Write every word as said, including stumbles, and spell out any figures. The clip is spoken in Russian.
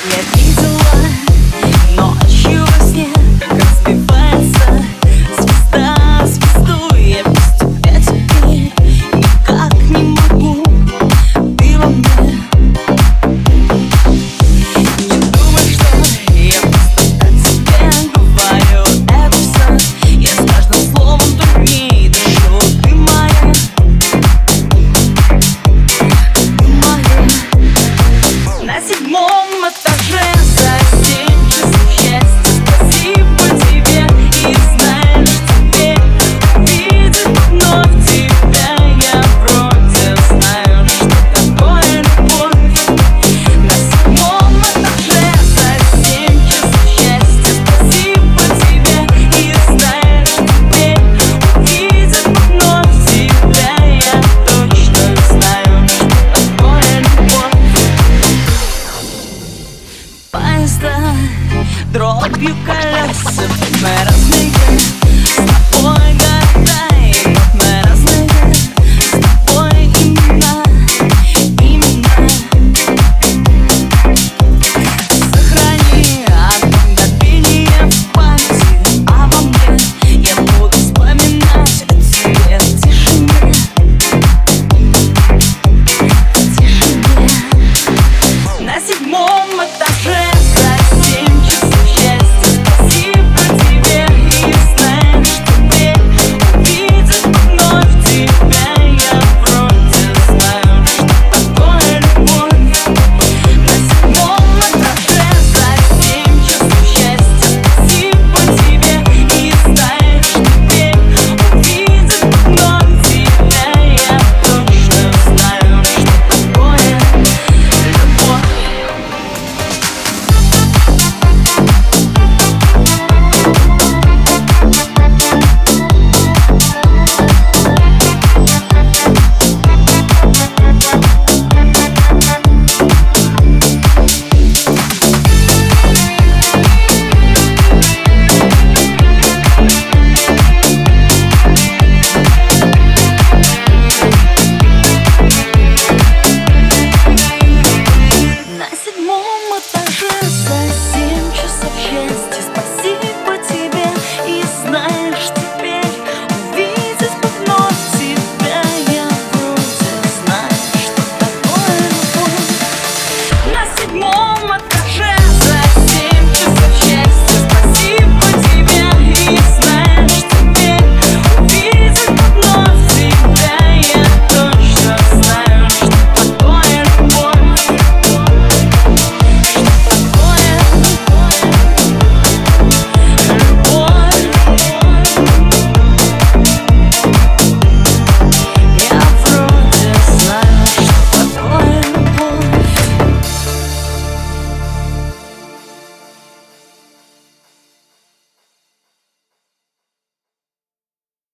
Я видела ночью во сне, как разбивается звезда звезду. Я без тебя теперь никак не могу. Ты во мне. Не думай, что я просто так тебе говорю это все. Я с каждым словом труднее дышу. Ты моя, ты моя. На седьмом этаже за семь часов счастья. Спасибо тебе, и знаешь, теперь увидев вновь тебя я вроде знаю, что такое любовь. На седьмом этаже за семь часов счастья. Спасибо тебе, и знаешь, теперь увидев вновь тебя я точно знаю, что такое любовь. Поезда дробью колеса мы разные с тобой.